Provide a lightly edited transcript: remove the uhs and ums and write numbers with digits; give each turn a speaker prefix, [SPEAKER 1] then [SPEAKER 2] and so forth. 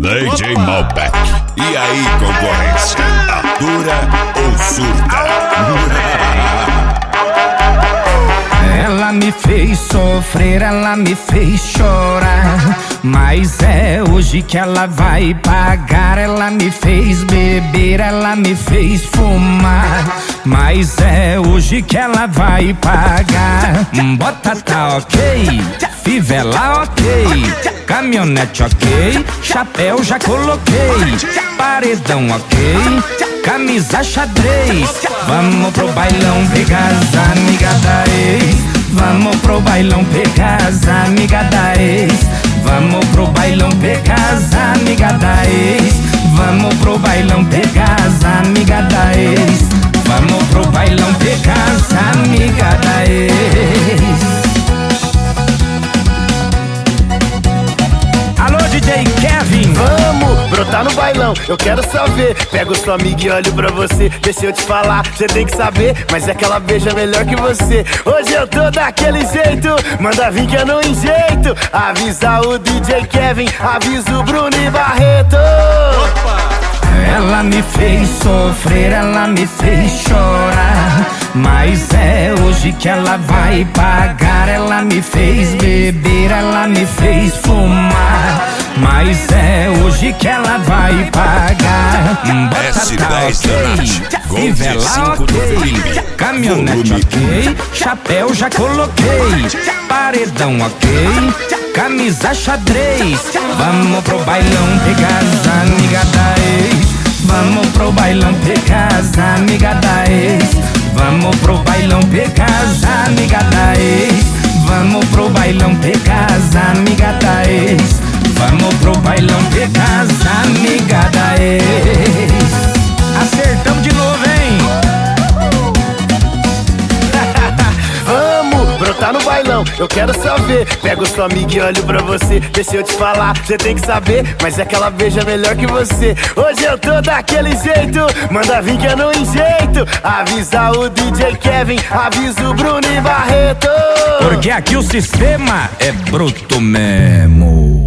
[SPEAKER 1] DJ Malbec. E aí, concorrência? Atura ou surta?
[SPEAKER 2] Ela me fez sofrer, ela me fez chorar, mas é hoje que ela vai pagar. Ela me fez beber, ela me fez fumar, mas é hoje que ela vai pagar. Bota tá ok, fivela ok, caminhonete ok, chapéu já coloquei, paredão ok, camisa xadrez. Vamos pro bailão pegar as amigas da ex. Vamos pro bailão pegar as amigas da ex. Vamos pro bailão pegar as amigas da ex. Vamos pro bailão pegar as amigas da ex. Vamos pro bailão pegar as amigas da ex. Alô, DJ Kevin.
[SPEAKER 3] Vamos brotar no bailão, eu quero saber. Pego sua amiga e olho pra você. Deixa eu te falar, você tem que saber, mas é que ela beija melhor que você. Hoje eu tô daquele jeito, manda vir que eu não enjeito. Avisa o DJ Kevin, avisa o Bruno e Barreto.
[SPEAKER 2] Ela me fez sofrer, ela me fez chorar, mas é hoje que ela vai pagar. Ela me fez beber, ela me fez fumar, mas é hoje que ela vai pagar.
[SPEAKER 1] S10 da Nath, Gol
[SPEAKER 2] fivela
[SPEAKER 1] G5 do
[SPEAKER 2] ok,
[SPEAKER 1] Felipe,
[SPEAKER 2] caminhonete
[SPEAKER 1] volume
[SPEAKER 2] ok, chapéu já coloquei, paredão ok, camisa xadrez. Vamos pro bailão pegar as amigas da ex. Vamos pro bailão pegar as amigas da ex. Vamos pro bailão pegar as amigas da ex. Vamos pro bailão pegar as amigas da ex. Vamos pro bailão pegar as amigas da ex. Acertamos de novo, hein?
[SPEAKER 3] Vamos brotar no bailão, eu quero saber. Pego sua amiga e olho pra você. Deixa eu te falar, você tem que saber, mas é que ela beija melhor que você. Hoje eu tô daquele jeito, manda vir que eu não enjeito. Avisa o DJ Kevin, avisa o Bruno e Barreto.
[SPEAKER 2] Porque aqui o sistema é bruto mesmo.